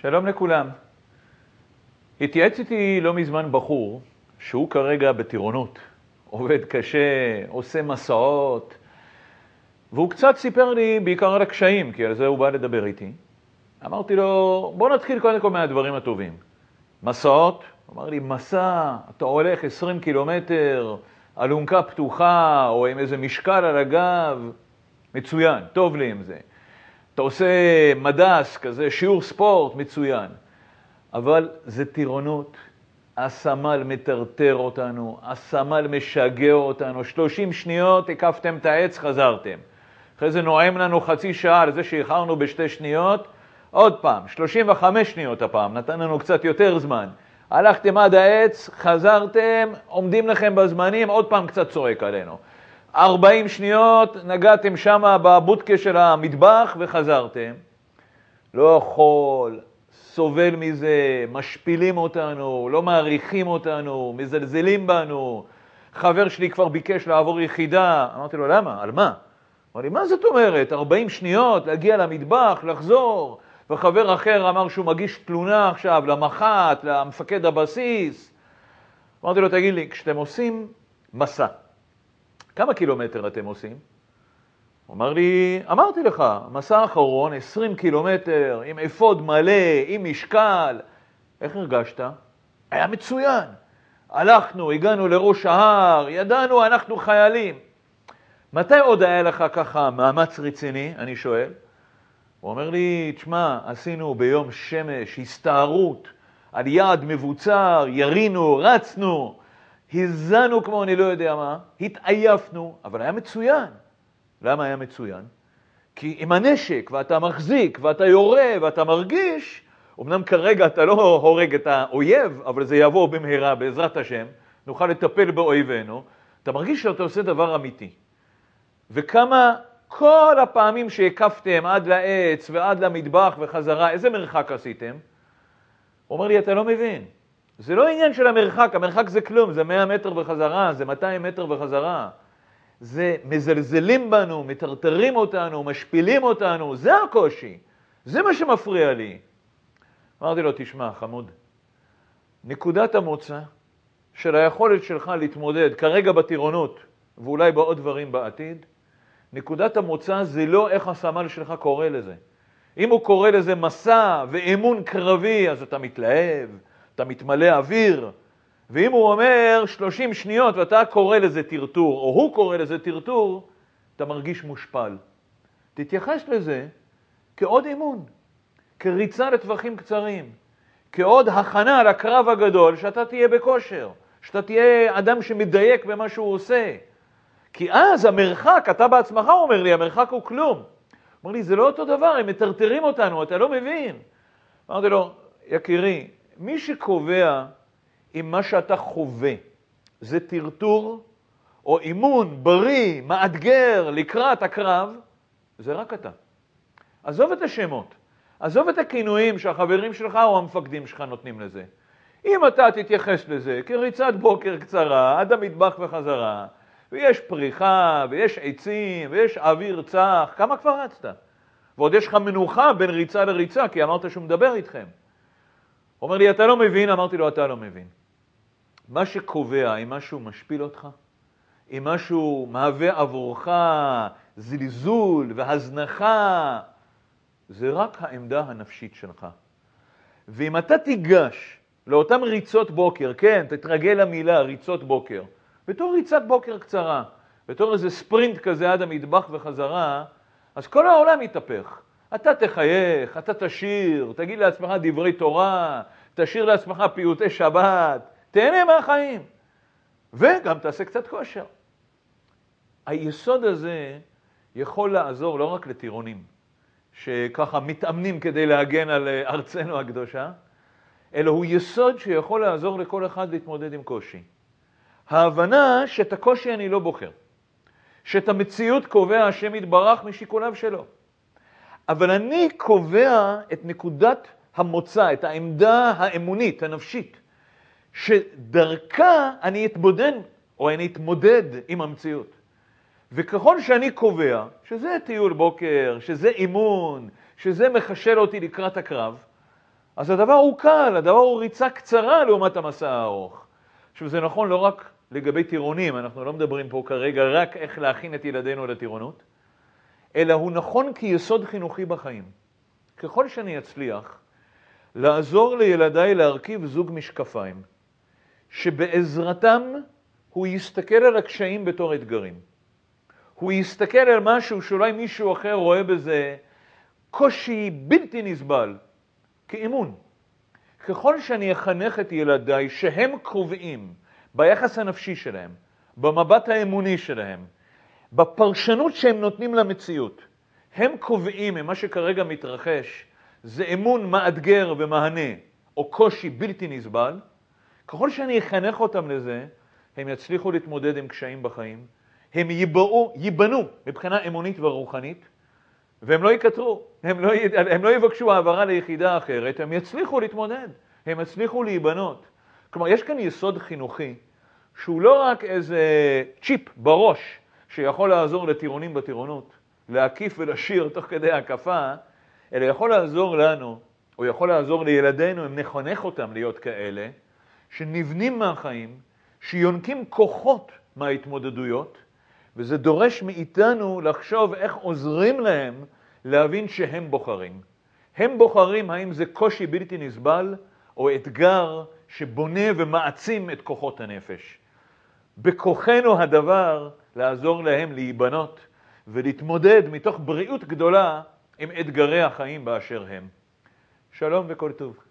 שלום לכולם. התייעץ איתי לא מזמן בחור שהוא כרגע בטירונות, עובד קשה, עושה מסעות, והוא קצת סיפר לי בעיקר על הקשיים, כי על זה הוא בא לדבר איתי. אמרתי לו, בוא נתחיל קודם כל מהדברים הטובים. מסעות, הוא אמר לי, מסע, אתה הולך 20 קילומטר, אלונקה פתוחה, או עם איזה משקל על הגב, מצוין, טוב לי עם זה. אתה עושה מדס כזה, שיעור ספורט, מצוין. אבל זה טירונות, הסמל מטרטר אותנו, הסמל משגע אותנו, 30 שניות הקפתם את העץ, חזרתם. אחרי זה נועם לנו חצי שעה על זה שאיחרנו בשתי שניות, עוד פעם, 35 שניות הפעם, נתן לנו קצת יותר זמן. הלכתם עד העץ, חזרתם, עומדים לכם בזמנים, עוד פעם קצת צועק עלינו. 40 שניות, נגעתם שם בבודקה של המטבח וחזרתם. לא יכול, סובל מזה, משפילים אותנו, לא מעריכים אותנו, מזלזלים בנו. חבר שלי כבר ביקש לעבור יחידה. אמרתי לו, למה? על מה? אמר לי, מה זאת אומרת? 40 שניות, להגיע למטבח, לחזור. וחבר אחר אמר שהוא מגיש תלונה עכשיו למח"ט, למפקד הבסיס. אמרתי לו, תגיד לי, כשאתם עושים מסע, כמה קילומטר אתם עושים? הוא אמר לי, אמרתי לך, מסע האחרון, 20 קילומטר, עם אפוד מלא, עם משקל. איך הרגשת? היה מצוין. הלכנו, הגענו לראש ההר, ידענו, אנחנו חיילים. מתי עוד היה לך ככה מאמץ רציני? אני שואל. הוא אומר לי, תשמע, עשינו ביום שמש, הסתערות, על יעד מבוצר, ירינו, רצנו, הזנו כמו אני לא יודע מה, התעייפנו, אבל היה מצוין. למה היה מצוין? כי עם הנשק, ואתה מחזיק, ואתה יורה, ואתה מרגיש, אמנם כרגע אתה לא הורג את האויב, אבל זה יבוא במהרה, בעזרת השם, נוכל לטפל באויבינו, אתה מרגיש שאתה עושה דבר אמיתי. וכמה כל הפעמים שהקפתם עד לעץ ועד למטבח וחזרה, איזה מרחק עשיתם? הוא אומר לי, אתה לא מבין. זה לא עניין של המרחק, המרחק זה כלום, זה 100 מטר וחזרה, זה 200 מטר וחזרה. זה מזלזלים בנו, מטרטרים אותנו, משפילים אותנו, זה הקושי. זה מה שמפריע לי. אמרתי לו, תשמע, חמוד, נקודת המוצא של היכולת שלך להתמודד כרגע בטירונות, ואולי בעוד דברים בעתיד, נקודת המוצא זה לא איך הסמל שלך קורא לזה. אם הוא קורא לזה מסע ואימון קרבי, אז אתה מתלהב, אתה מתמלא אוויר. ואם הוא אומר 30 שניות ואתה קורא לזה טרטור, או הוא קורא לזה טרטור, אתה מרגיש מושפל. תתייחס לזה כעוד אימון, כריצה לטווחים קצרים, כעוד הכנה לקרב הגדול, שאתה תהיה בכושר, שאתה תהיה אדם שמדייק במה שהוא עושה. כי אז המרחק, אתה בעצמך אומר לי, המרחק הוא כלום. אומר לי, זה לא אותו דבר, הם מטרטרים אותנו, אתה לא מבין. אמרתי לו, יקירי, מי שקובע אם מה שאתה חווה זה טרטור או אימון בריא, מאתגר לקראת הקרב, זה רק אתה. עזוב את השמות, עזוב את הכינויים שהחברים שלך או המפקדים שלך נותנים לזה. אם אתה תתייחס לזה כריצת בוקר קצרה, עד המטבח וחזרה, ויש פריחה, ויש עצים, ויש אוויר צח, כמה כבר רצת? ועוד יש לך מנוחה בין ריצה לריצה, כי אמרת שהוא מדבר איתכם. הוא אומר לי, אתה לא מבין? אמרתי לו, אתה לא מבין. מה שקובע, אם משהו משפיל אותך, אם משהו מהווה עבורך זלזול והזנחה, זה רק העמדה הנפשית שלך. ואם אתה תיגש לאותם ריצות בוקר, כן, תתרגל למילה ריצות בוקר, בתור ריצת בוקר קצרה, בתור איזה ספרינט כזה עד המטבח וחזרה, אז כל העולם יתהפך. אתה תחייך, אתה תשיר, תגיד לעצמך דברי תורה, תשיר לעצמך פיוטי שבת, תהנה מהחיים, וגם תעשה קצת כושר. היסוד הזה יכול לעזור לא רק לטירונים, שככה מתאמנים כדי להגן על ארצנו הקדושה, אלא הוא יסוד שיכול לעזור לכל אחד להתמודד עם קושי. ההבנה שאת הקושי אני לא בוחר, שאת המציאות קובע השם יתברך משיקוליו שלו. אבל אני קובע את נקודת המוצא, את העמדה האמונית, הנפשית, שדרכה אני אתבודד או אני אתמודד עם המציאות. וככל שאני קובע שזה טיול בוקר, שזה אימון, שזה מחשל אותי לקראת הקרב, אז הדבר הוא קל, הדבר הוא ריצה קצרה לעומת המסע הארוך. עכשיו זה נכון לא רק לגבי טירונים, אנחנו לא מדברים פה כרגע רק איך להכין את ילדינו לטירונות, אלא הוא נכון כיסוד חינוכי בחיים. ככל שאני אצליח לעזור לילדיי להרכיב זוג משקפיים, שבעזרתם הוא יסתכל על הקשיים בתור אתגרים. הוא יסתכל על משהו שאולי מישהו אחר רואה בזה קושי בלתי נסבל, כאימון. ככל שאני אחנך את ילדיי שהם קובעים ביחס הנפשי שלהם, במבט האמוני שלהם, בפרשנות שהם נותנים למציאות, הם קובעים ממה שכרגע מתרחש, זה אמון מאתגר ומהנה, או קושי בלתי נסבל, ככל שאני אחנך אותם לזה, הם יצליחו להתמודד עם קשיים בחיים, הם ייבנו מבחינה אמונית ורוחנית, והם לא יקטרו, הם לא יבקשו העברה ליחידה אחרת, הם יצליחו להתמודד, הם יצליחו להיבנות. כלומר, יש כאן יסוד חינוכי, שהוא לא רק איזה צ'יפ בראש, שיכול לעזור לטירונים בטירונות, להקיף ולשיר תוך כדי הקפה, אלא יכול לעזור לנו, או יכול לעזור לילדינו, אם נחנך אותם להיות כאלה, שנבנים מהחיים, שיונקים כוחות מההתמודדויות, וזה דורש מאיתנו לחשוב איך עוזרים להם להבין שהם בוחרים. הם בוחרים האם זה קושי בלתי נסבל, או אתגר שבונה ומעצים את כוחות הנפש. בכוחנו הדבר לעזור להם להיבנות ולהתמודד מתוך בריאות גדולה עם אתגרי החיים באשר הם. שלום וכל טוב.